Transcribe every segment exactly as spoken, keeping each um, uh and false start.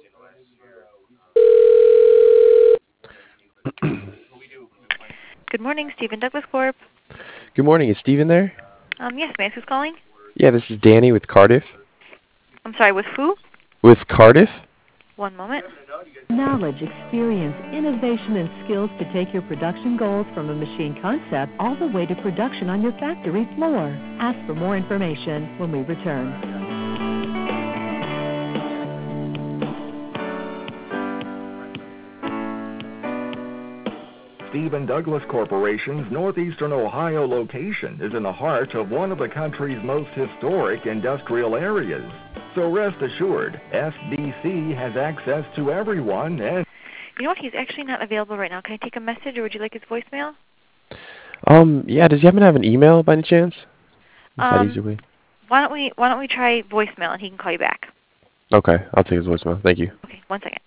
Good morning, Stephen Douglas Corp. Good morning. Is Steven there? Um, yes, may I ask who's calling? Yeah, this is Danny with Cardiff. I'm sorry, with who? With Cardiff? One moment. Knowledge, experience, innovation, and skills to take your production goals from a machine concept all the way to production on your factory floor. Ask for more information when we return. Stephen Douglas Corporation's Northeastern Ohio location is in the heart of one of the country's most historic industrial areas. So rest assured, S D C has access to everyone and... You know what? He's actually not available right now. Can I take a message, or would you like his voicemail? Um, yeah, does he happen to have an email by any chance? Is that Um, easier way? why don't we Why don't we try voicemail, and he can call you back? Okay, I'll take his voicemail. Thank you. Okay, one second.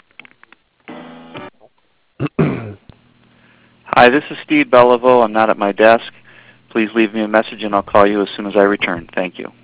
Hi, this is Steve Beliveau. I'm not at my desk. Please leave me a message and I'll call you as soon as I return. Thank you.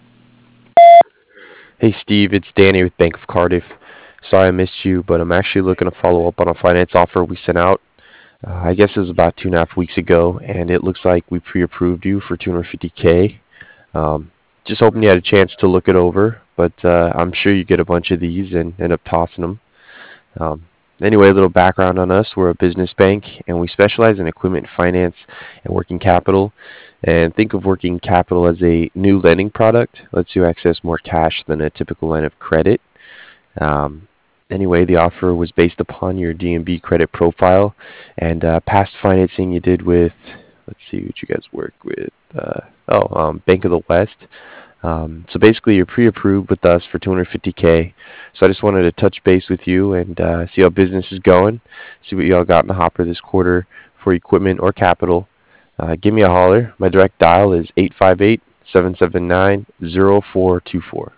Hey, Steve, it's Danny with Bank of Cardiff. Sorry I missed you, but I'm actually looking to follow up on a finance offer we sent out. Uh, I guess it was about two and a half weeks ago, and it looks like we pre-approved you for two hundred fifty K. Um, just hoping you had a chance to look it over, but uh, I'm sure you get a bunch of these and end up tossing them. Um, Anyway, a little background on us. We're a business bank, and we specialize in equipment finance and working capital. And think of working capital as a new lending product. Lets you access more cash than a typical line of credit. Um, anyway, the offer was based upon your D and B credit profile and uh, past financing you did with, let's see what you guys work with. Uh, oh, um, Bank of the West. Um, so basically, you're pre-approved with us for two hundred fifty K. So I just wanted to touch base with you and uh, see how business is going, see what you all got in the hopper this quarter for equipment or capital. Uh, give me a holler. My direct dial is eight five eight, seven seven nine, zero four two four.